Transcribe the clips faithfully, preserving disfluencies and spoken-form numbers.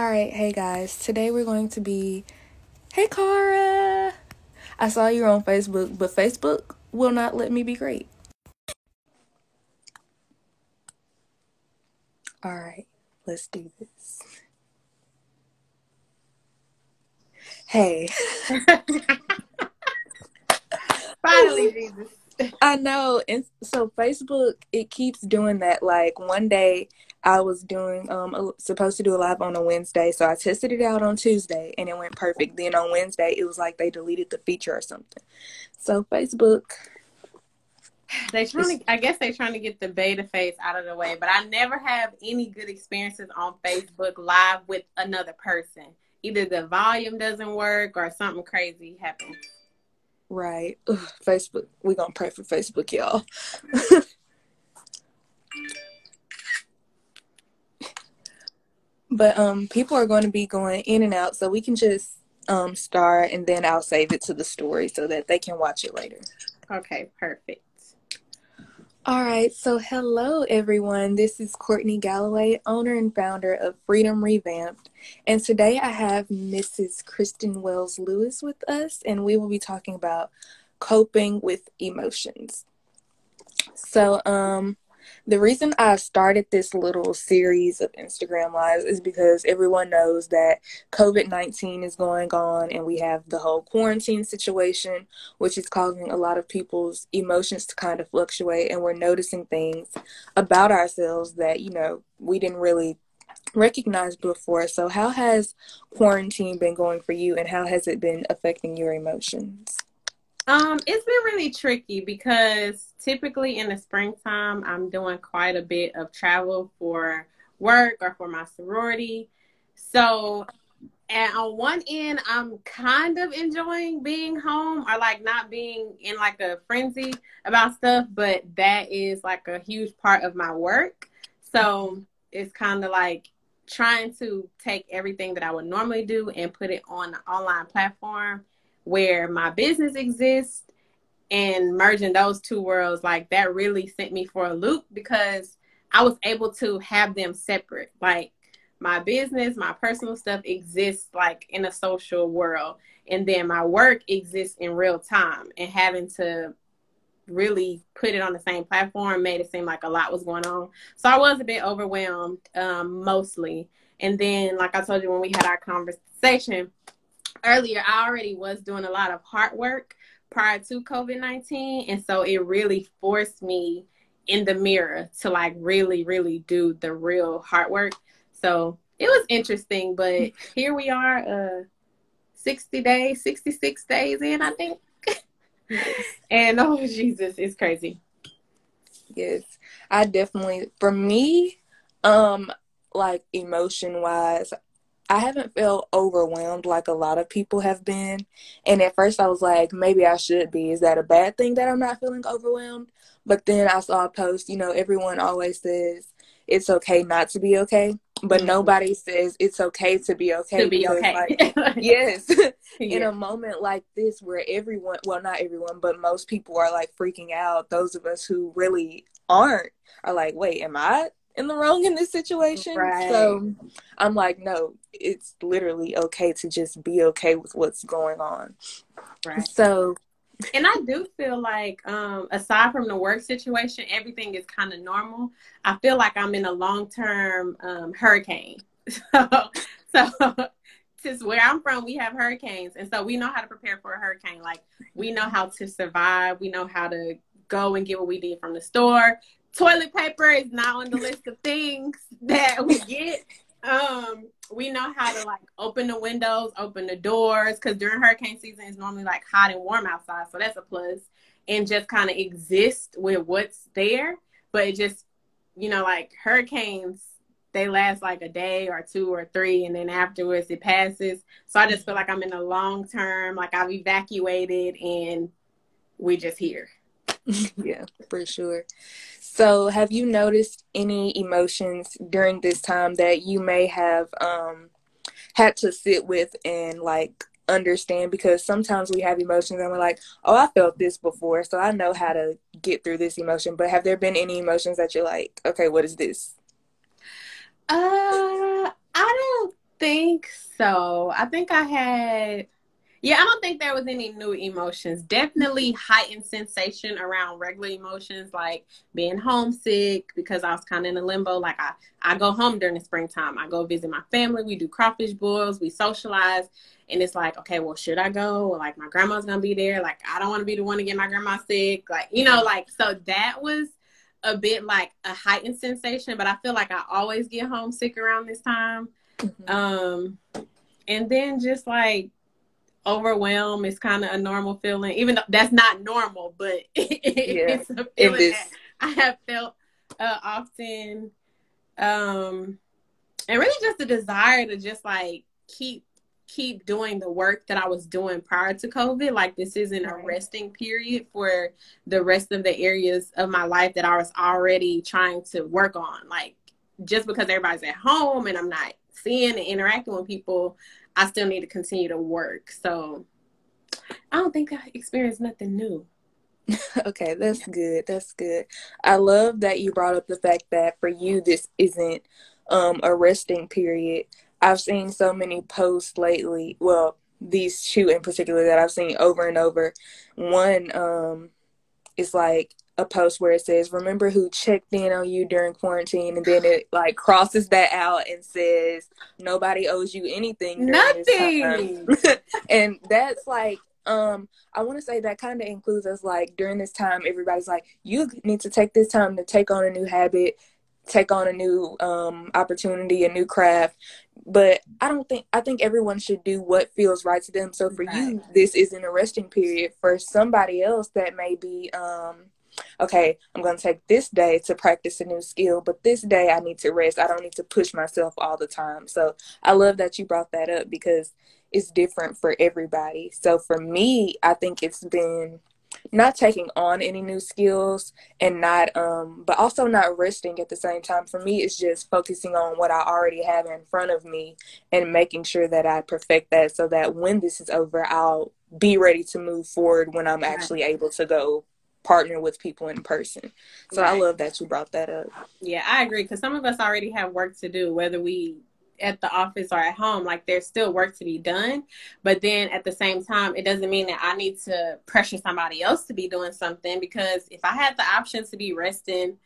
Alright, hey guys. Today we're going to be. Hey Cara! I saw you on Facebook, but Facebook will not let me be great. Alright, let's do this. Hey. Finally, Jesus. I know. And so Facebook, it keeps doing that. Like one day I was doing, um, a, supposed to do a live on a Wednesday. So I tested it out on Tuesday and it went perfect. Then on Wednesday, it was like they deleted the feature or something. So Facebook. They trying to, I guess they trying to get the beta phase out of the way, but I never have any good experiences on Facebook Live with another person. Either the volume doesn't work or something crazy happens. Right. Ugh, Facebook. We're going to pray for Facebook, y'all. But um, people are going to be going in and out, so we can just um start, and then I'll save it to the story so that they can watch it later. Okay, perfect. All right, so hello everyone. This is Courtney Galloway, owner and founder of Freedom Revamped, and today I have Missus Kristen Wells Lewis with us, and we will be talking about coping with emotions. So, um, the reason I started this little series of Instagram Lives is because everyone knows that COVID nineteen is going on and we have the whole quarantine situation, which is causing a lot of people's emotions to kind of fluctuate, and we're noticing things about ourselves that, you know, we didn't really recognize before. So how has quarantine been going for you, and how has it been affecting your emotions? Um, it's been really tricky because typically in the springtime, I'm doing quite a bit of travel for work or for my sorority. So, and on one end, I'm kind of enjoying being home or like not being in like a frenzy about stuff, but that is like a huge part of my work. So it's kind of like trying to take everything that I would normally do and put it on an online platform where my business exists, and merging those two worlds, like that really sent me for a loop because I was able to have them separate. Like my business, my personal stuff exists like in a social world, and then my work exists in real time, and having to really put it on the same platform made it seem like a lot was going on. So I was a bit overwhelmed, um, mostly. And then, like I told you when we had our conversation earlier, I already was doing a lot of hard work prior to COVID nineteen. And so it really forced me in the mirror to like really, really do the real hard work. So it was interesting, but here we are, uh, sixty days, sixty-six days in, I think. Yes. And oh, Jesus, it's crazy. Yes, I definitely, for me, um, like emotion wise, I haven't felt overwhelmed like a lot of people have been. And at first I was like, maybe I should be. Is that a bad thing that I'm not feeling overwhelmed? But then I saw a post, you know, everyone always says it's okay not to be okay. But mm-hmm. nobody says it's okay to be okay. To be because, okay. Like, yes. Yeah. In a moment like this where everyone, well, not everyone, but most people are like freaking out. Those of us who really aren't are like, wait, am I in the wrong in this situation? Right. So I'm like, no, it's literally okay to just be okay with what's going on. Right. So, and I do feel like, um, aside from the work situation, everything is kind of normal. I feel like I'm in a long-term um, hurricane. So, so since where I'm from, we have hurricanes. And so we know how to prepare for a hurricane. Like, we know how to survive. We know how to go and get what we need from the store. Toilet paper is not on the list of things that we get. Um, we know how to like open the windows, open the doors, because during hurricane season it's normally like hot and warm outside, so that's a plus. And just kind of exist with what's there. But it just, you know, like hurricanes, they last like a day or two or three, and then afterwards it passes. So I just feel like I'm in a long term, like I've evacuated and we're just here. Yeah, for sure. So have you noticed any emotions during this time that you may have um had to sit with and like understand? Because sometimes we have emotions and we're like, oh, I felt this before, so I know how to get through this emotion. But have there been any emotions that you're like, okay, what is this? Uh, I don't think so. I think I had, yeah, I don't think there was any new emotions. Definitely heightened sensation around regular emotions, like being homesick because I was kind of in a limbo. Like I, I go home during the springtime. I go visit my family. We do crawfish boils. We socialize. And it's like, okay, well, should I go? Or like my grandma's going to be there. Like, I don't want to be the one to get my grandma sick. Like, you know, like, so that was a bit like a heightened sensation. But I feel like I always get homesick around this time. Mm-hmm. Um, and then just like, overwhelm is kind of a normal feeling, even though that's not normal, but it, yeah, it's a feeling it that I have felt uh, often. Um, and really just the desire to just like keep keep doing the work that I was doing prior to COVID. Like this isn't a resting period for the rest of the areas of my life that I was already trying to work on. Like just because everybody's at home and I'm not seeing and interacting with people, I still need to continue to work. So I don't think I experienced nothing new. Okay, that's good. That's good. I love that you brought up the fact that for you, this isn't um, a resting period. I've seen so many posts lately. Well, these two in particular that I've seen over and over. One um, is like a post where it says, remember who checked in on you during quarantine, and then it like crosses that out and says nobody owes you anything during Nothing. This time. And that's like um I want to say that kind of includes us. Like during this time, everybody's like, you need to take this time to take on a new habit, take on a new um opportunity, a new craft. But I don't think I think everyone should do what feels right to them. So for right. you, this isn't a resting period. For somebody else, that may be um okay, I'm going to take this day to practice a new skill, but this day I need to rest. I don't need to push myself all the time. So I love that you brought that up because it's different for everybody. So for me, I think it's been not taking on any new skills and not, um, but also not resting at the same time. For me, it's just focusing on what I already have in front of me and making sure that I perfect that so that when this is over, I'll be ready to move forward when I'm actually able to go partner with people in person. So right. I love that you brought that up. Yeah, I agree, because some of us already have work to do, whether we at the office or at home. Like there's still work to be done, but then at the same time, it doesn't mean that I need to pressure somebody else to be doing something, because if I had the option to be resting,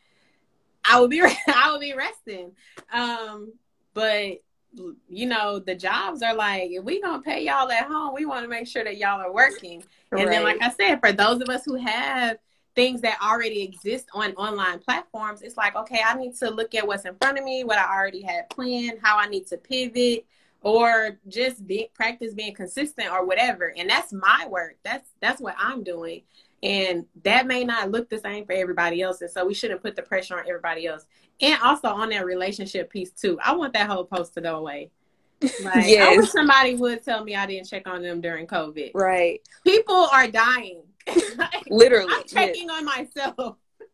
I would be I would be resting. Um, but you know, the jobs are like, if we gonna pay y'all at home, we want to make sure that y'all are working. And right. then, like I said, for those of us who have things that already exist on online platforms, it's like, okay, I need to look at what's in front of me, what I already had planned, how I need to pivot, or just be, practice being consistent or whatever. And that's my work. That's that's what I'm doing. And that may not look the same for everybody else. And so we shouldn't put the pressure on everybody else. And also on that relationship piece too. I want that whole post to go away. Like, yes. I wish somebody would tell me I didn't check on them during COVID. Right. People are dying. Like, literally. I'm checking yes. on myself.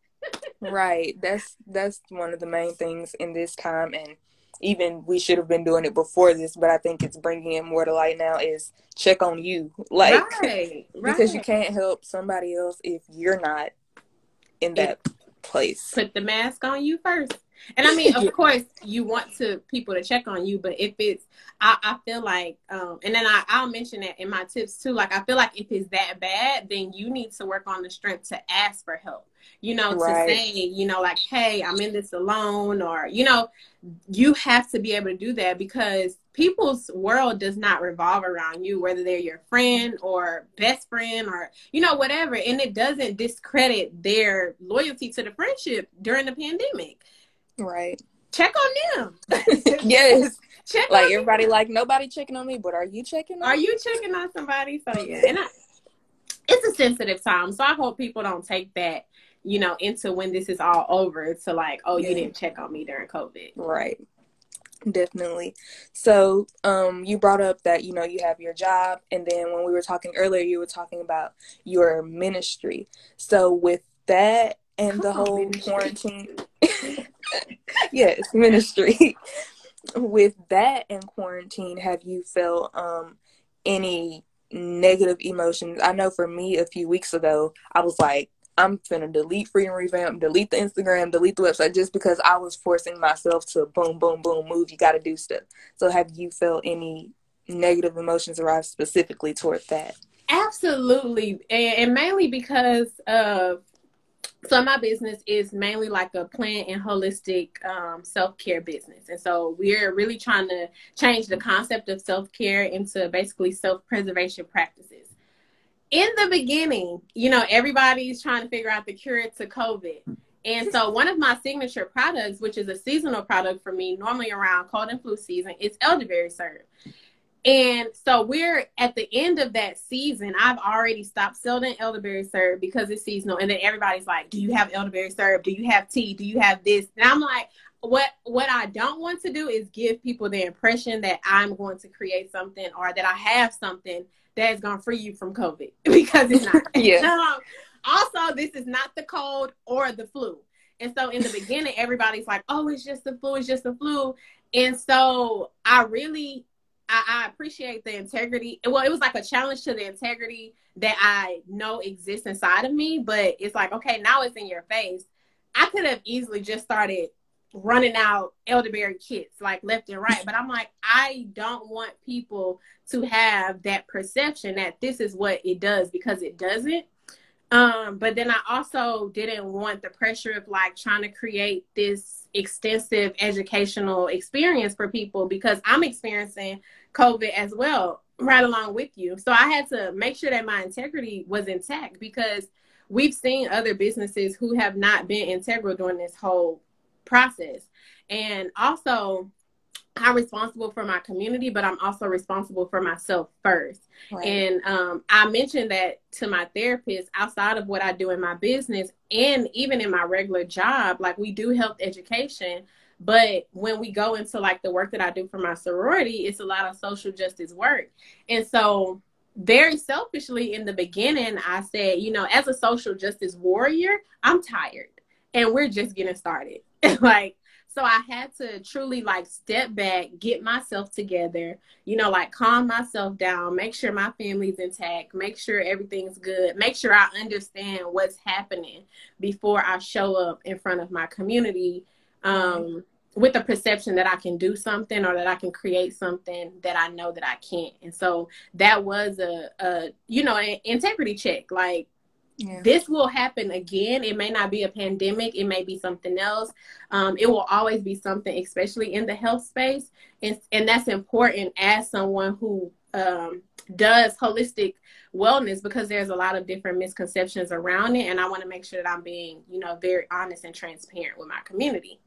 Right. That's that's one of the main things in this time. And even we should have been doing it before this, but I think it's bringing it more to light now, is check on you. Like, right, because right. you can't help somebody else if you're not in that it, place. Put the mask on you first. And I mean, of course, you want to people to check on you, but if it's, I, I feel like, um, and then I, I'll mention that in my tips too. Like, I feel like if it's that bad, then you need to work on the strength to ask for help. You know, right. to say, you know, like, hey, I'm in this alone, or, you know, you have to be able to do that, because people's world does not revolve around you, whether they're your friend or best friend or, you know, whatever. And it doesn't discredit their loyalty to the friendship during the pandemic. Right. Check on them. Yes. Check like on everybody them. Like nobody checking on me, but are you checking on Are me? you checking on somebody? So yeah. And I, it's a sensitive time. So I hope people don't take that, you know, into when this is all over to like, oh, yeah. you didn't check on me during COVID. Right. Definitely. So um you brought up that, you know, you have your job, and then when we were talking earlier, you were talking about your ministry. So with that and Come the whole on, quarantine yes, ministry. With that and quarantine, have you felt um any negative emotions? I know for me, a few weeks ago, I was like, I'm finna delete Freedom Revamp, delete the Instagram, delete the website, just because I was forcing myself to boom, boom, boom, move. You got to do stuff. So have you felt any negative emotions arise specifically toward that? Absolutely. And, and mainly because of, so my business is mainly like a plant and holistic um, self-care business. And so we're really trying to change the concept of self-care into basically self-preservation practices. In the beginning, you know, everybody's trying to figure out the cure to COVID. And so one of my signature products, which is a seasonal product for me, normally around cold and flu season, is elderberry syrup. And so we're at the end of that season. I've already stopped selling elderberry syrup because it's seasonal. And then everybody's like, do you have elderberry syrup? Do you have tea? Do you have this? And I'm like, what what I don't want to do is give people the impression that I'm going to create something or that I have something that's going to free you from COVID, because it's not. Yeah. Um, also, this is not the cold or the flu. And so in the beginning, everybody's like, oh, it's just the flu. It's just the flu. And so I really... I, I appreciate the integrity. Well, it was like a challenge to the integrity that I know exists inside of me, but it's like, okay, now it's in your face. I could have easily just started running out elderberry kits like left and right, but I'm like, I don't want people to have that perception that this is what it does, because it doesn't. Um, but then I also didn't want the pressure of like trying to create this extensive educational experience for people, because I'm experiencing COVID as well, right along with you. So I had to make sure that my integrity was intact, because we've seen other businesses who have not been integral during this whole process. And also, I'm responsible for my community, but I'm also responsible for myself first. Right. And um, I mentioned that to my therapist outside of what I do in my business and even in my regular job. Like, we do health education, but when we go into like the work that I do for my sorority, it's a lot of social justice work. And so very selfishly in the beginning, I said, you know, as a social justice warrior, I'm tired and we're just getting started. Like, so I had to truly like step back, get myself together, you know, like calm myself down, make sure my family's intact, make sure everything's good, make sure I understand what's happening before I show up in front of my community um, with the perception that I can do something or that I can create something that I know that I can't. And so that was a, a you know, an integrity check. Like, yeah. This will happen again. It may not be a pandemic. It may be something else. Um, it will always be something, especially in the health space. And, and that's important as someone who um, does holistic wellness, because there's a lot of different misconceptions around it. And I want to make sure that I'm being, you know, very honest and transparent with my community.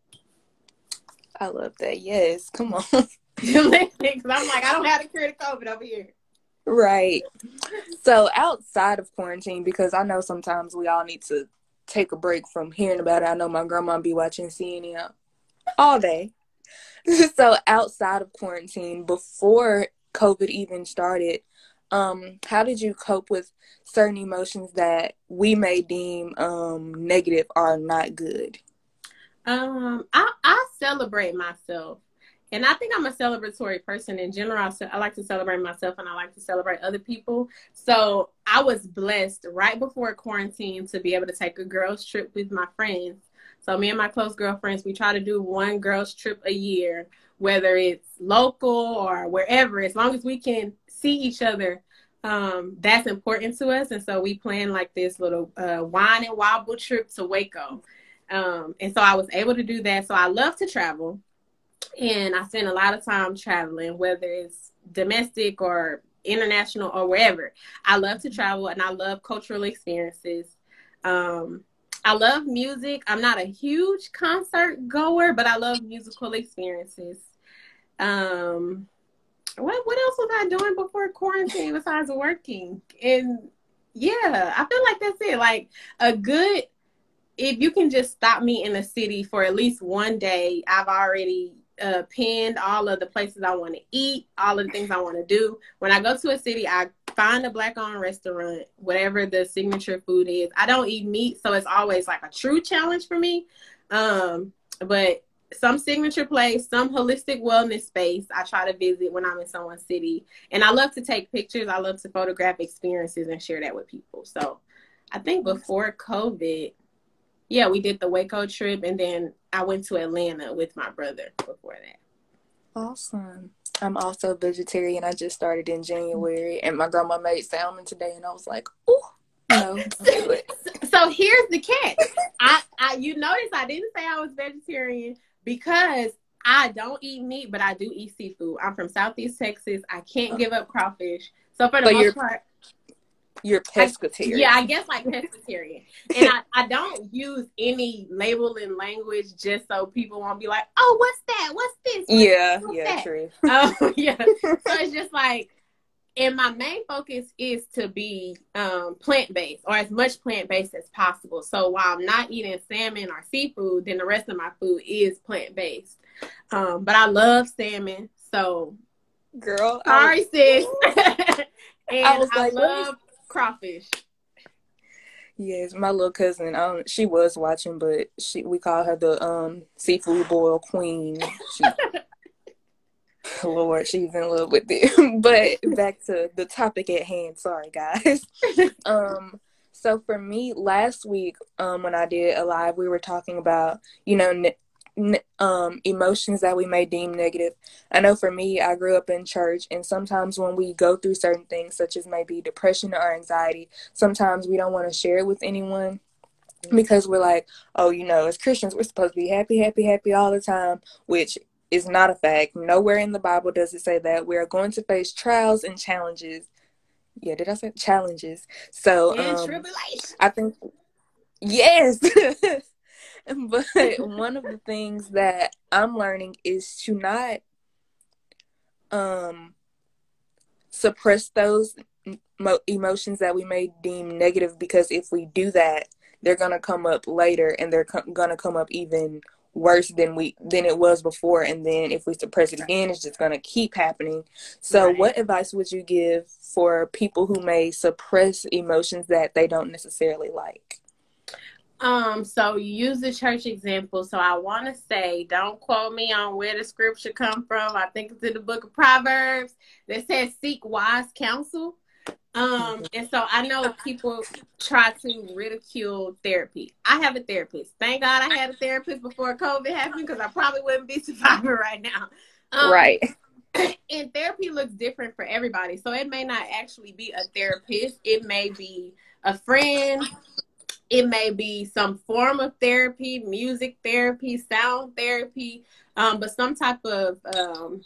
I love that. Yes. Come on. Because I'm like, I don't have to cure the COVID over here. Right. So outside of quarantine, because I know sometimes we all need to take a break from hearing about it. I know my grandma be watching C N N all day. So outside of quarantine, before COVID even started, um, how did you cope with certain emotions that we may deem um, negative or not good? Um, I, I celebrate myself. And I think I'm a celebratory person in general. I, I like to celebrate myself and I like to celebrate other people. So I was blessed right before quarantine to be able to take a girls trip with my friends. So me and my close girlfriends, we try to do one girls trip a year, whether it's local or wherever, as long as we can see each other. Um, that's important to us. And so we planned like this little uh, wine and wobble trip to Waco. Um, and so I was able to do that. So I love to travel. And I spend a lot of time traveling, whether it's domestic or international or wherever. I love to travel and I love cultural experiences. Um, I love music. I'm not a huge concert goer, but I love musical experiences. Um, what what else was I doing before quarantine besides working? And yeah, I feel like that's it. Like a good, if you can just stop me in a city for at least one day, I've already uh, pinned all of the places I want to eat, all of the things I want to do. When I go to a city, I find a Black-owned restaurant, whatever the signature food is. I don't eat meat, so it's always like a true challenge for me. Um, but some signature place, some holistic wellness space I try to visit when I'm in someone's city. And I love to take pictures. I love to photograph experiences and share that with people. So I think before COVID, yeah, we did the Waco trip, and then I went to Atlanta with my brother before that. Awesome. I'm also vegetarian. I just started in January, and my grandma made salmon today, and I was like, "Ooh, no, don't do it." So here's the catch. I, I, you notice I didn't say I was vegetarian because I don't eat meat, but I do eat seafood. I'm from Southeast Texas. I can't give up crawfish. So for the So most you're part, you're pescatarian. I, yeah, I guess like pescatarian. And I, I don't use any labeling language just so people won't be like, oh, what's that? What's this? What's, yeah, what's yeah, that? true. Oh, yeah. So it's just like, and my main focus is to be um, plant-based, or as much plant-based as possible. So while I'm not eating salmon or seafood, then the rest of my food is plant-based. Um, but I love salmon, so girl, sorry, was, sis. And I was I like, love crawfish. Yes, my little cousin, um, she was watching, but she we call her the um seafood boil queen. She, Lord, she's in love with it. But back to the topic at hand. Sorry, guys. um, so for me, last week, um, when I did a live, we were talking about, you know, ne- ne- um, emotions that we may deem negative. I know for me, I grew up in church, and sometimes when we go through certain things, such as maybe depression or anxiety, sometimes we don't want to share it with anyone. Because we're like, oh, you know, as Christians, we're supposed to be happy, happy, happy all the time, which is not a fact. Nowhere in the Bible does it say that. We are going to face trials and challenges. Yeah, did I say challenges? So, And um, tribulation. I think, yes. But one of the things that I'm learning is to not um, suppress those mo- emotions that we may deem negative, because if we do that, they're gonna come up later, and they're co- gonna come up even worse than we than it was before. And then if we suppress it again, it's just gonna keep happening. So, Right. what advice would you give for people who may suppress emotions that they don't necessarily like? Um, so you use the church example. So I want to say, don't quote me on where the scripture come from. I think it's in the book of Proverbs that says, "Seek wise counsel." Um, and so I know people try to ridicule therapy. I have a therapist. Thank God I had a therapist before COVID happened, because I probably wouldn't be surviving right now. Um, Right. and therapy looks different for everybody. So it may not actually be a therapist. It may be a friend. It may be some form of therapy, music therapy, sound therapy, um, but some type of um,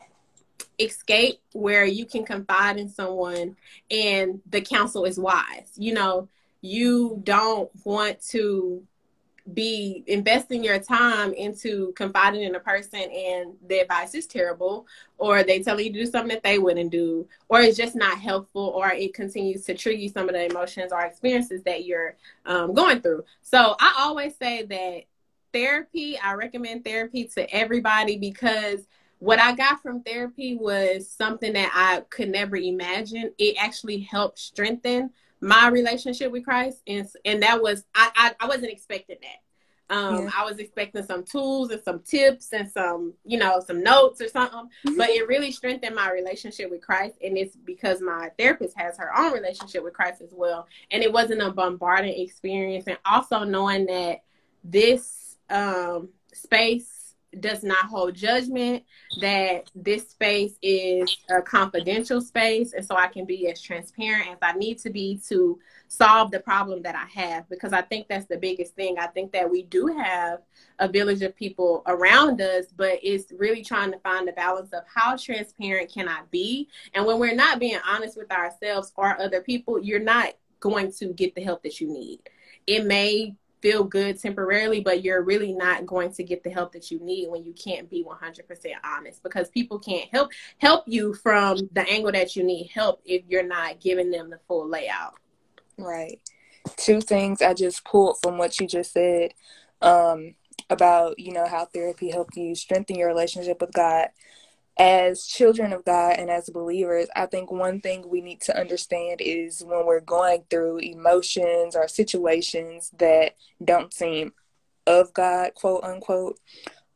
escape where you can confide in someone and the counsel is wise. You know, you don't want to be investing your time into confiding in a person and the advice is terrible, or they tell you to do something that they wouldn't do, or it's just not helpful, or it continues to trigger some of the emotions or experiences that you're um, going through. So I always say that therapy, I recommend therapy to everybody, because what I got from therapy was something that I could never imagine. It actually helped strengthen my relationship with Christ. And, and that was, I, I, I wasn't expecting that. Um, yeah. I was expecting some tools and some tips and some, you know, some notes or something, but it really strengthened my relationship with Christ. And it's because my therapist has her own relationship with Christ as well. And it wasn't a bombarding experience. And also knowing that this um, space does not hold judgment, that this space is a confidential space, and so I can be as transparent as I need to be to solve the problem that I have, because I think that's the biggest thing. I think that we do have a village of people around us, but it's really trying to find the balance of how transparent can I be, and when we're not being honest with ourselves or other people, you're not going to get the help that you need. It may feel good temporarily, but you're really not going to get the help that you need when you can't be one hundred percent honest, because people can't help help you from the angle that you need help if you're not giving them the full layout. Right. Two things I just pulled from what you just said um, about, you know, how therapy helped you strengthen your relationship with God. As children of God and as believers, I think one thing we need to understand is when we're going through emotions or situations that don't seem of God, quote unquote,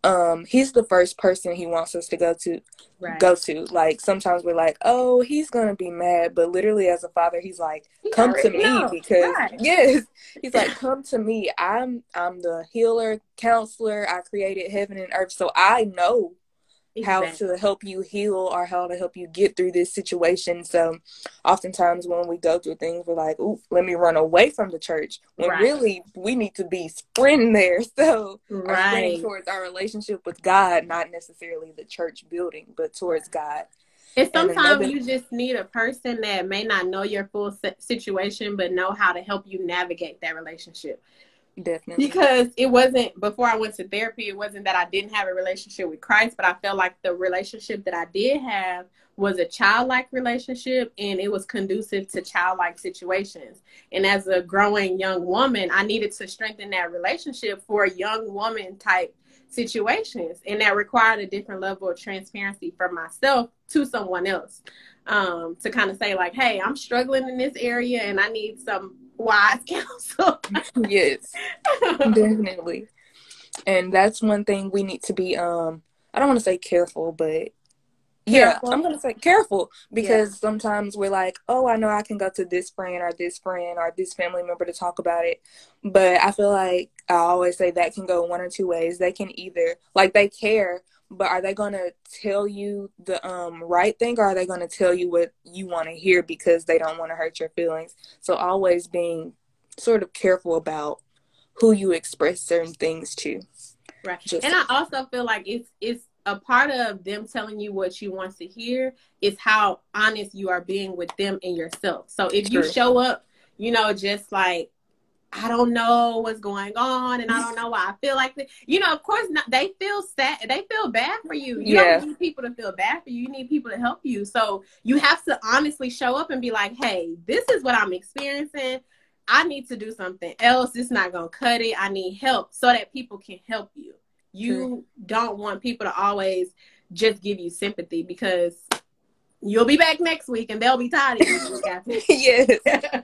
um he's the first person he wants us to go to Right. go to. Like sometimes we're like, oh, he's gonna be mad, but literally as a father he's like, He come to already me, know. because Right. yes, he's like, come to me. I'm I'm the healer, counselor. I created heaven and earth, so I know how Exactly. to help you heal or how to help you get through this situation. So oftentimes when we go through things, we're like, ooh, let me run away from the church, when Right. really we need to be sprinting there. So are sprinting Right. towards our relationship with God, not necessarily the church building, but towards God. And And sometimes another, you just need a person that may not know your full situation, but know how to help you navigate that relationship. definitely. Because it wasn't, before I went to therapy, it wasn't that I didn't have a relationship with Christ, but I felt like the relationship that I did have was a childlike relationship, and it was conducive to childlike situations. And as a growing young woman, I needed to strengthen that relationship for young woman type situations. And that required a different level of transparency from myself to someone else. Um, to kind of say like, hey, I'm struggling in this area and I need some wise counsel. Yes, definitely. And that's one thing we need to be, um, I don't want to say careful, but yeah, Careful. I'm going to say careful, because Yeah. sometimes we're like, oh, I know I can go to this friend or this friend or this family member to talk about it. But I feel like I always say that can go one or two ways. They can either, like, they care, but are they going to tell you the um right thing, or are they going to tell you what you want to hear because they don't want to hurt your feelings? So always being sort of careful about who you express certain things to. Right. Just And I also feel like it's it's a part of them telling you what you want to hear is how honest you are being with them and yourself. So if you true. show up, you know, just like, I don't know what's going on and I don't know why I feel like this. You know, of course, not, they feel sad. They feel bad for you. You Yeah. don't need people to feel bad for you. You need people to help you. So you have to honestly show up and be like, hey, this is what I'm experiencing. I need to do something else. It's not going to cut it. I need help, so that people can help you. You True. don't want people to always just give you sympathy, because you'll be back next week and they'll be tired of you. Yes.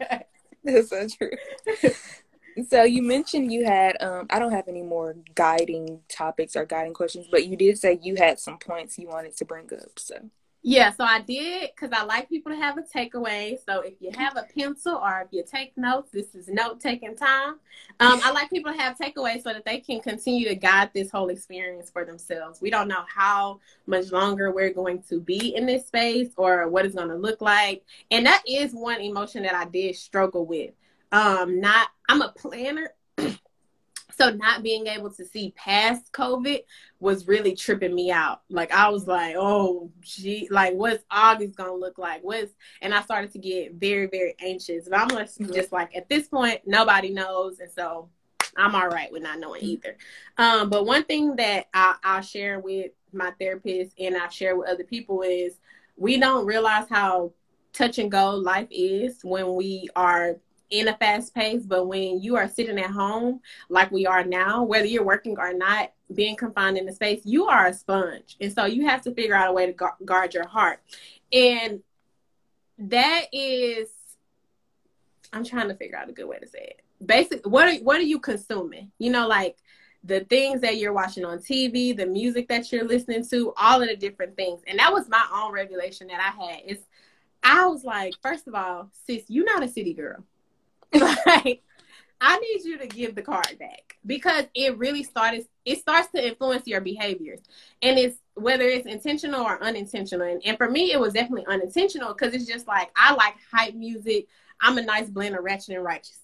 That's so true. So you mentioned you had, um, I don't have any more guiding topics or guiding questions, but you did say you had some points you wanted to bring up. So yeah, so I did, because I like people to have a takeaway. So if you have a pencil or if you take notes, this is note-taking time. Um, I like people to have takeaways so that they can continue to guide this whole experience for themselves. We don't know how much longer we're going to be in this space or what it's going to look like. And that is one emotion that I did struggle with. Um, not, I'm a planner. So not being able to see past COVID was really tripping me out. Like, I was like, oh, gee, like, what's August going to look like? What's, and I started to get very, very anxious. But I'm just, just like, at this point, nobody knows. And so I'm all right with not knowing either. Um, but one thing that I, I'll share with my therapist and I share with other people is we don't realize how touch and go life is when we are in a fast pace. But when you are sitting at home like we are now, whether you're working or not, being confined in the space, you are a sponge. And so you have to figure out a way to gu- guard your heart. And that is, I'm trying to figure out a good way to say it. Basically, what are, what are you consuming? You know, like the things that you're watching on T V, the music that you're listening to, all of the different things. And that was my own revelation that I had. It's, I was like, first of all, sis, you're not a city girl. Like, I need you to give the card back, because it really started, it starts to influence your behaviors. And it's whether it's intentional or unintentional. And, and for me, it was definitely unintentional, because it's just like, I like hype music. I'm a nice blend of ratchet and righteous.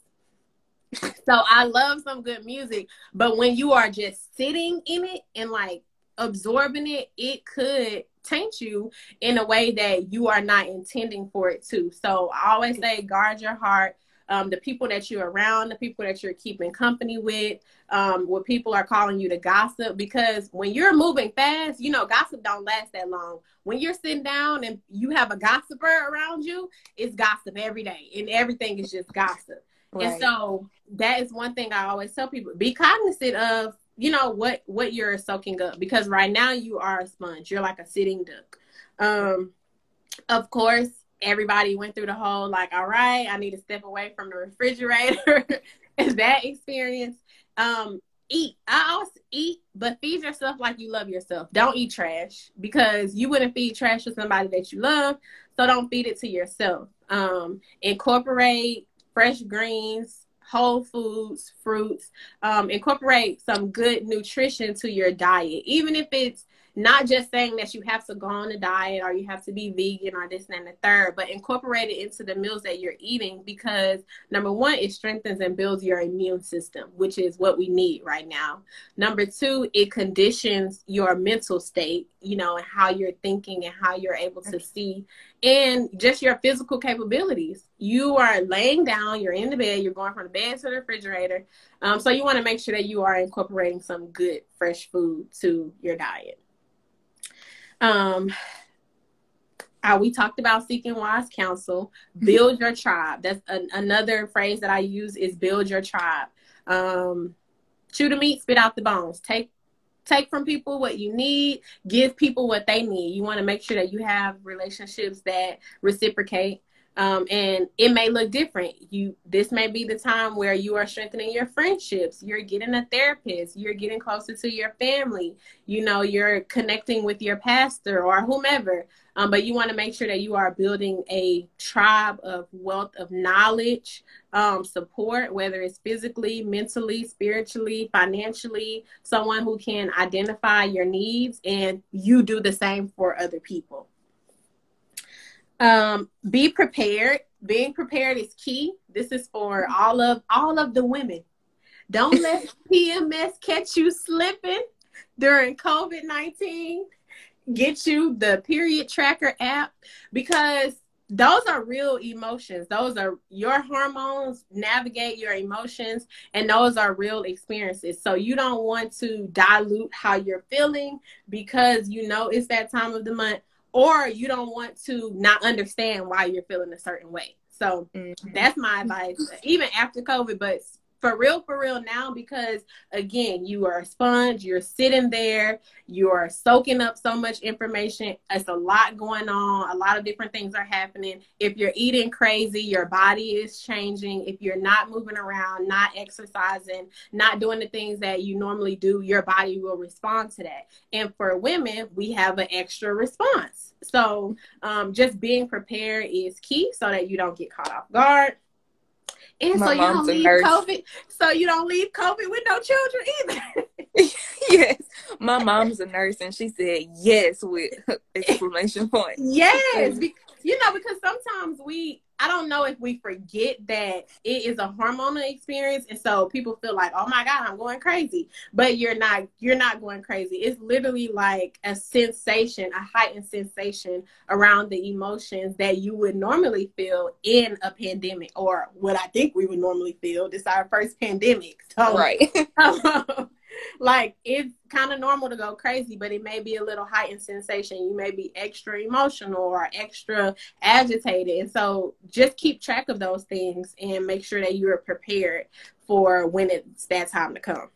So I love some good music. But when you are just sitting in it and like absorbing it, it could taint you in a way that you are not intending for it to. So I always say, guard your heart. Um, the people that you're around, the people that you're keeping company with, um, where people are calling you to gossip, because when you're moving fast, you know, gossip don't last that long. When you're sitting down and you have a gossiper around you, it's gossip every day, and everything is just gossip. Right. And so that is one thing I always tell people: be cognizant of, you know, what what you're soaking up, because right now you are a sponge. You're like a sitting duck. Um, of course, everybody went through the whole, like, all right, I need to step away from the refrigerator and that experience. Um, eat. I always eat, but feed yourself like you love yourself. Don't eat trash, because you wouldn't feed trash to somebody that you love. So don't feed it to yourself. Um, incorporate fresh greens, whole foods, fruits. Um, incorporate some good nutrition to your diet, even if it's not just saying that you have to go on a diet or you have to be vegan or this and the third, but incorporate it into the meals that you're eating, because number one, it strengthens and builds your immune system, which is what we need right now. Number two, it conditions your mental state, you know, and how you're thinking and how you're able to see, and just your physical capabilities. You are laying down, you're in the bed, you're going from the bed to the refrigerator. Um, so you want to make sure that you are incorporating some good, fresh food to your diet. Um, uh, we talked about seeking wise counsel. Build your tribe. That's a, another phrase that I use, is build your tribe. Um, chew the meat, spit out the bones. Take take from people what you need. Give people what they need. You want to make sure that you have relationships that reciprocate. Um, and it may look different. You, this may be the time where you are strengthening your friendships. You're getting a therapist. You're getting closer to your family. You know, you're connecting with your pastor or whomever. Um, but you want to make sure that you are building a tribe of wealth of knowledge, um, support, whether it's physically, mentally, spiritually, financially, someone who can identify your needs, and you do the same for other people. Um, be prepared. Being prepared is key. This is for all of all of the women. Don't let P M S catch you slipping during COVID nineteen. Get you the period tracker app, because those are real emotions. Those are your hormones navigate your emotions, and those are real experiences. So you don't want to dilute how you're feeling because you know it's that time of the month, or you don't want to not understand why you're feeling a certain way. So mm-hmm. that's my advice, even after COVID, but for real, for real now, because again, you are a sponge, you're sitting there, you are soaking up so much information. It's a lot going on. A lot of different things are happening. If you're eating crazy, your body is changing. If you're not moving around, not exercising, not doing the things that you normally do, your body will respond to that. And for women, we have an extra response. So um, just being prepared is key so that you don't get caught off guard. And my so you don't leave COVID. So you don't leave COVID with no children either. Yes, my mom's a nurse, and she said yes with exclamation point. Yes, because, you know, because sometimes we, I don't know if we forget that it is a hormonal experience, and so people feel like, oh my God, I'm going crazy. But you're not, you're not going crazy. It's literally like a sensation, a heightened sensation around the emotions that you would normally feel in a pandemic, or what I think we would normally feel. This is our first pandemic. So, right. like, it's kind of normal to go crazy, but it may be a little heightened sensation. You may be extra emotional or extra agitated. And so just keep track of those things and make sure that you're prepared for when it's that time to come.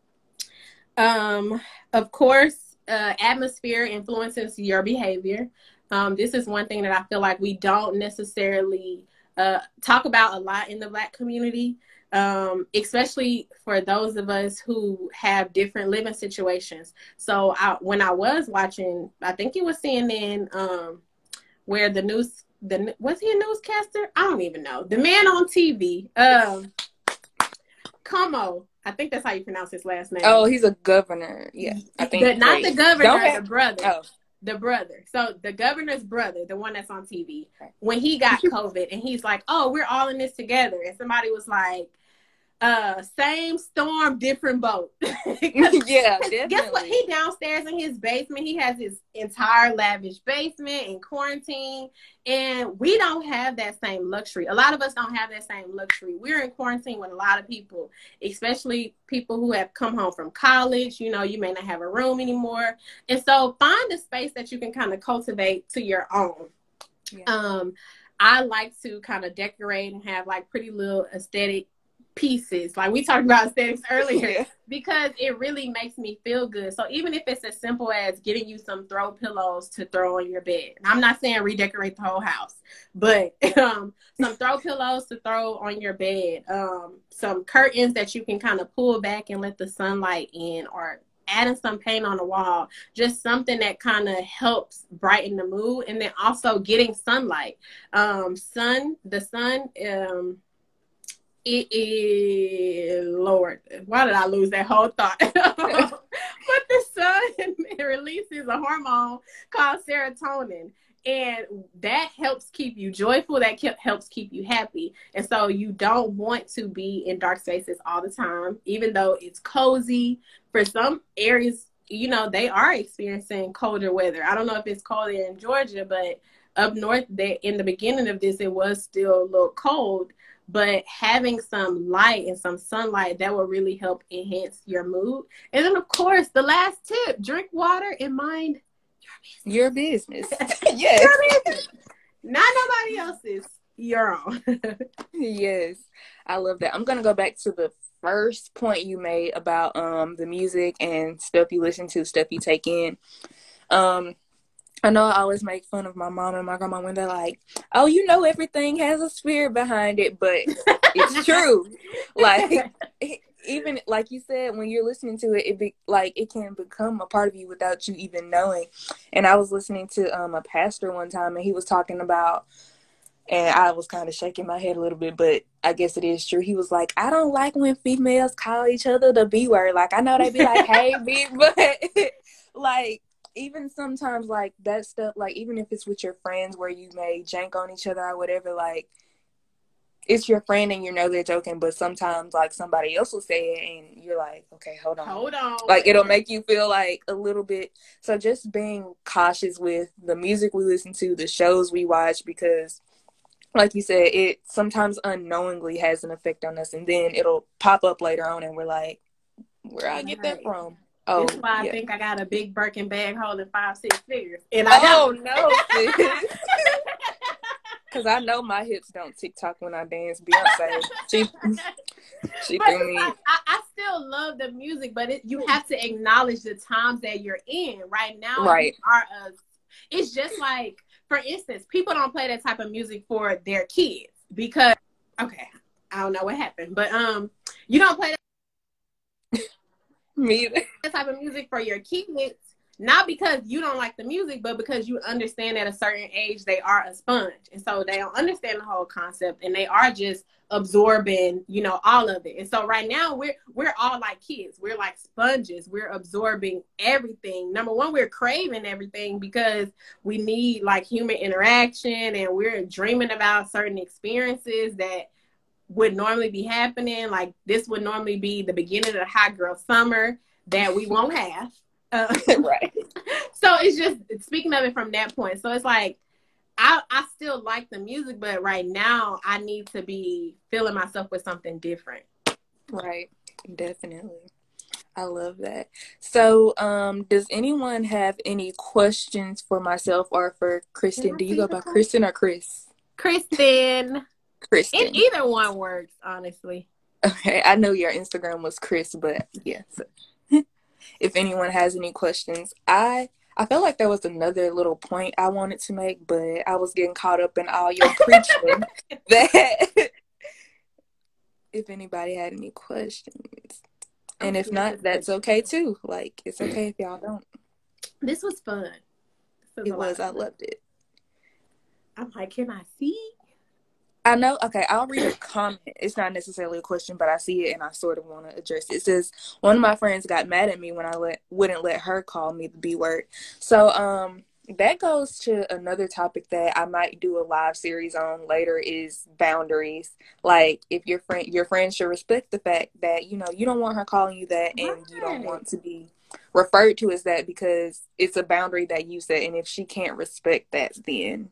Um, of course, uh, atmosphere influences your behavior. Um, this is one thing that I feel like we don't necessarily uh, talk about a lot in the Black community. Um, especially for those of us who have different living situations. So I, when I was watching, I think it was C N N, um, where the news, the was he a newscaster? I don't even know. The man on T V, um, Como, I think that's how you pronounce his last name. Oh, he's a governor. Yeah, I think the, not the governor, have, the brother. Oh. The brother. So the governor's brother, the one that's on T V, when he got COVID and he's like, oh, we're all in this together. And somebody was like, uh, same storm, different boat. Yeah, definitely. Guess what? He downstairs in his basement. He has his entire lavish basement in quarantine. And we don't have that same luxury. A lot of us don't have that same luxury. We're in quarantine with a lot of people, especially people who have come home from college. You know, you may not have a room anymore. And so find a space that you can kind of cultivate to your own. Yeah. Um, I like to kind of decorate and have like pretty little aesthetic pieces. Like we talked about aesthetics earlier. Yeah. Because it really makes me feel good. So even if it's as simple as getting you some throw pillows to throw on your bed. And I'm not saying redecorate the whole house, but um, some throw pillows to throw on your bed. Um, some curtains that you can kind of pull back and let the sunlight in, or adding some paint on the wall. Just something that kind of helps brighten the mood. And then also getting sunlight. Um, sun, the sun, um, it is, Lord, why did I lose that whole thought? But the sun, it releases a hormone called serotonin. And that helps keep you joyful. That kept, helps keep you happy. And so you don't want to be in dark spaces all the time, even though it's cozy. For some areas, you know, they are experiencing colder weather. I don't know if it's colder in Georgia, but up north, they, in the beginning of this, it was still a little cold. But having some light and some sunlight, that will really help enhance your mood. And then, of course, the last tip, drink water and mind your business. Your business. Yes. Your business. Not nobody else's. Your own. Yes. I love that. I'm going to go back to the first point you made about um the music and stuff you listen to, stuff you take in. Um, I know I always make fun of my mom and my grandma when they're like, oh, you know, everything has a spirit behind it, but it's true. Like, even like you said, when you're listening to it, it be like it can become a part of you without you even knowing. And I was listening to um a pastor one time, and he was talking about, and I was kind of shaking my head a little bit, but I guess it is true. He was like, I don't like when females call each other the B word. Like, I know they be like, hey, B, but like, even sometimes, like, that stuff, like, even if it's with your friends where you may jank on each other or whatever, like, it's your friend and you know they're joking, but sometimes, like, somebody else will say it and you're like, okay, hold on. Hold on. Like, it'll make you feel, like, a little bit. So just being cautious with the music we listen to, the shows we watch, because, like you said, it sometimes unknowingly has an effect on us, and then it'll pop up later on and we're like, where I get that from? Oh, this is why yeah. I think I got a big Birkin bag holding five, six figures. And I oh, no, sis. Because I know my hips don't TikTok when I dance. Beyonce, she, she threw me. Like, I, I still love the music, but it, you have to acknowledge the times that you're in. Right now, right. You are a, it's just like, for instance, people don't play that type of music for their kids because, okay, I don't know what happened, but um, you don't play that. Me either. That type of music for your kids, not because you don't like the music, but because you understand at a certain age they are a sponge, and so they don't understand the whole concept, and they are just absorbing, you know, all of it. And so right now we're we're all like kids. We're like sponges. We're absorbing everything. Number one, we're craving everything because we need like human interaction, and we're dreaming about certain experiences that would normally be happening. Like this would normally be the beginning of the hot girl summer that we won't have. Uh, right. So it's just speaking of it from that point. So it's like, I, I still like the music, but right now I need to be filling myself with something different. Right. Definitely. I love that. So, um, does anyone have any questions for myself or for Kristen? Do you go by Kristen or Chris? Kristen. Kristen. It, either one works, honestly. Okay. I know your Instagram was Chris, but yeah. So. If anyone has any questions, I I felt like there was another little point I wanted to make, but I was getting caught up in all your preaching that if anybody had any questions. And if not, that's okay too. Like, it's okay if y'all don't. This was fun. This was it was. I loved it. I'm like, can I see? I know. Okay, I'll read a comment. It's not necessarily a question, but I see it and I sort of want to address it. It says, one of my friends got mad at me when I let wouldn't let her call me the B word. So um, that goes to another topic that I might do a live series on later is boundaries. Like, if your friend, your friend should respect the fact that, you know, you don't want her calling you that and right. You don't want to be referred to as that because it's a boundary that you set. And if she can't respect that, then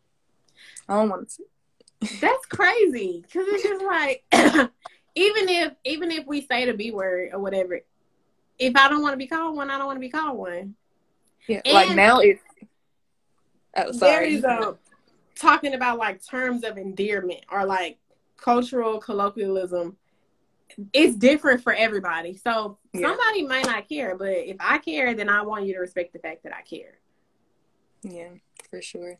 I don't want to. That's crazy because it's just like even if even if we say the B word or whatever, if I don't want to be called one, I don't want to be called one. Yeah, and like now it's oh sorry. There is a talking about like terms of endearment or like cultural colloquialism. it's different for everybody. So Yeah. somebody might not care, but if I care, then I want you to respect the fact that I care. Yeah, for sure.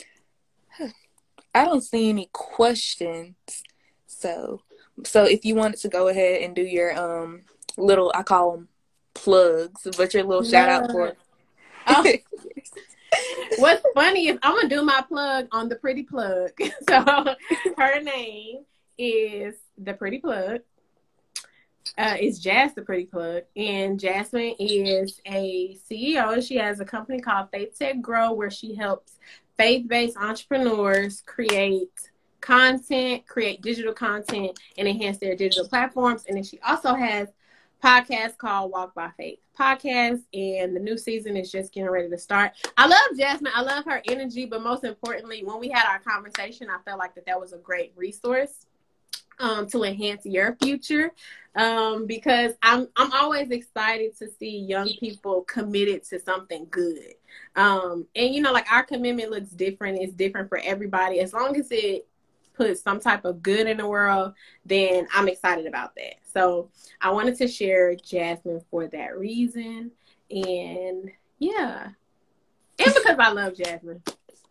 I don't see any questions. So, so if you wanted to go ahead and do your um little, I call them plugs, but your little shout out for. Oh. What's funny is I'm gonna do my plug on the Pretty Plug. So her name is the Pretty Plug. Uh, it's Jazz the Pretty Plug, and Jasmine is a C E O. She has a company called Faith Tech Grow, where she helps faith-based entrepreneurs create content, create digital content, and enhance their digital platforms. And then she also has podcast called Walk by Faith podcast, and the new season is just getting ready to start. I love Jasmine. I love her energy, but most importantly, when we had our conversation, I felt like that that was a great resource um, to enhance your future, um, because I'm I'm always excited to see young people committed to something good. Um, and, you know, like our commitment looks different. It's different for everybody. As long as it put some type of good in the world, then I'm excited about that. So I wanted to share Jasmine for that reason. And yeah, and because I love Jasmine.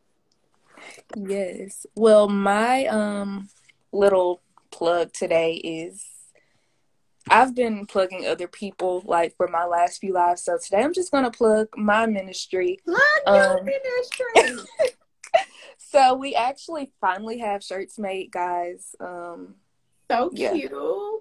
Yes. Well, my um little plug today is I've been plugging other people like for my last few lives. So today I'm just gonna plug my ministry. Plug um, your ministry. So we actually finally have shirts made, guys. Um, so yeah. cute.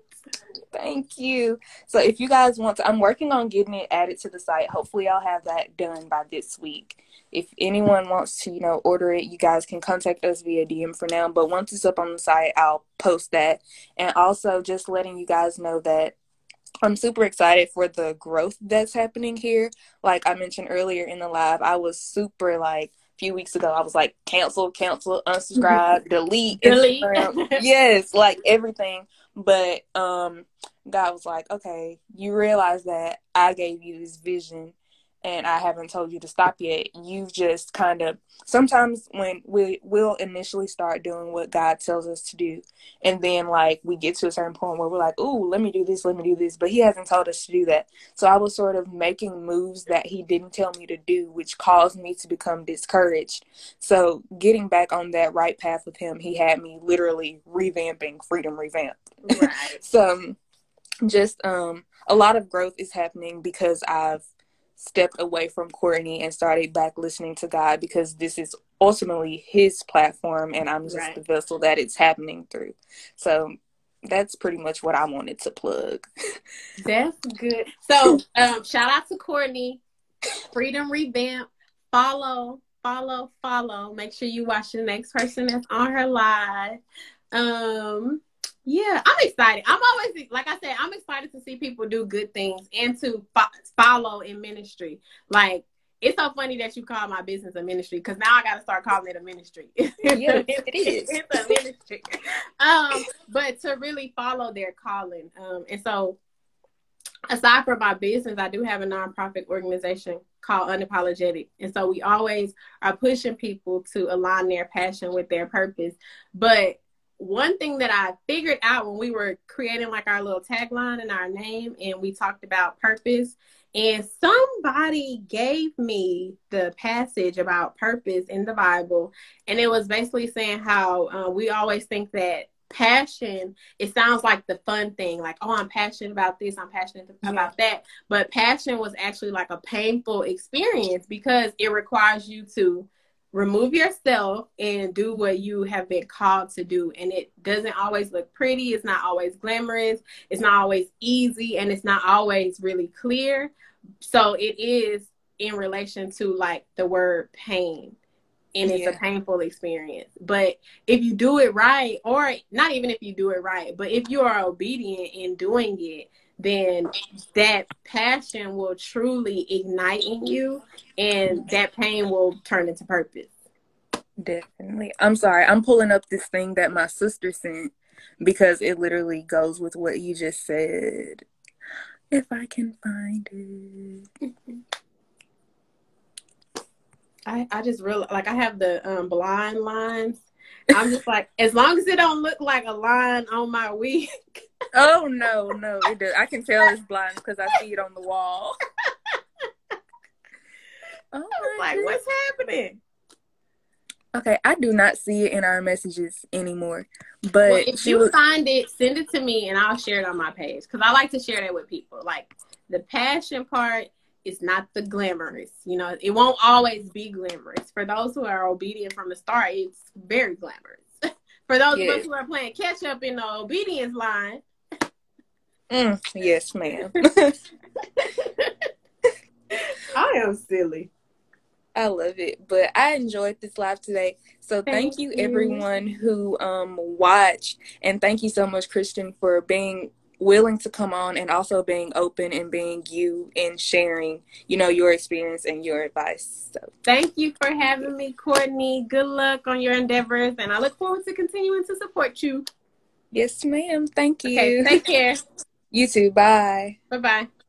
Thank you. So if you guys want to, I'm working on getting it added to the site. Hopefully I'll have that done by this week. If anyone wants to, you know, order it, you guys can contact us via D M for now. But once it's up on the site, I'll post that. And also just letting you guys know that I'm super excited for the growth that's happening here. Like I mentioned earlier in the live, I was super like, few weeks ago, I was like, cancel, cancel, unsubscribe, delete, delete. Instagram. Yes, like everything. But um, God was like, okay, you realize that I gave you this vision and I haven't told you to stop yet. You've just kind of, sometimes when we will initially start doing what God tells us to do, and then like we get to a certain point where we're like, ooh, let me do this, let me do this. But he hasn't told us to do that. So I was sort of making moves that he didn't tell me to do, which caused me to become discouraged. So getting back on that right path with him, he had me literally revamping Freedom Revamped. Right. So just um, a lot of growth is happening because I've stepped away from Courtney and started back listening to God, because this is ultimately his platform and I'm just right. the vessel that it's happening through. So that's pretty much what I wanted to plug. That's good. So um, shout out to Courtney, Freedom Revamp. Follow, follow, follow. Make sure you watch the next person that's on her live. Um, yeah, I'm excited. I'm always, like I said, I'm excited to see people do good things and to fo- follow in ministry. Like, it's so funny that you call my business a ministry, because now I got to start calling it a ministry. Yes, it is. It's a ministry. Um, but to really follow their calling. Um, and so, aside from my business, I do have a nonprofit organization called Unapologetic. And so we always are pushing people to align their passion with their purpose. But one thing that I figured out when we were creating like our little tagline and our name, and we talked about purpose, and somebody gave me the passage about purpose in the Bible. And it was basically saying how uh, we always think that passion, it sounds like the fun thing, like, oh, I'm passionate about this, I'm passionate about yeah. that. But passion was actually like a painful experience, because it requires you to remove yourself and do what you have been called to do. And it doesn't always look pretty. It's not always glamorous. It's not always easy. And it's not always really clear. So it is in relation to like the word pain. And it's yeah. a painful experience. But if you do it right, or not even if you do it right, but if you are obedient in doing it, then that passion will truly ignite in you, and that pain will turn into purpose. Definitely. I'm sorry. I'm pulling up this thing that my sister sent, because it literally goes with what you just said. If I can find it. I, I just really, like, I have the um, blind lines. I'm just like, as long as it don't look like a line on my wig. Oh, no, no, it does. I can tell it's blind because I see it on the wall. Oh, I was like, goodness. What's happening? Okay, I do not see it in our messages anymore. But well, if you was... find it, send it to me and I'll share it on my page. Because I like to share that with people. Like, the passion part is not the glamorous. You know, it won't always be glamorous. For those who are obedient from the start, it's very glamorous. For those yes. of us who are playing catch up in the obedience line. Mm, yes, ma'am. I am silly. I love it. But I enjoyed this live today. So thank, thank you, you everyone who um watched. And thank you so much, Kristen, for being willing to come on and also being open and being you and sharing, you know, your experience and your advice. So thank you for having me, Courtney. Good luck on your endeavors. And I look forward to continuing to support you. Yes, ma'am. Thank you. Okay, take care. You too. Bye. Bye-bye.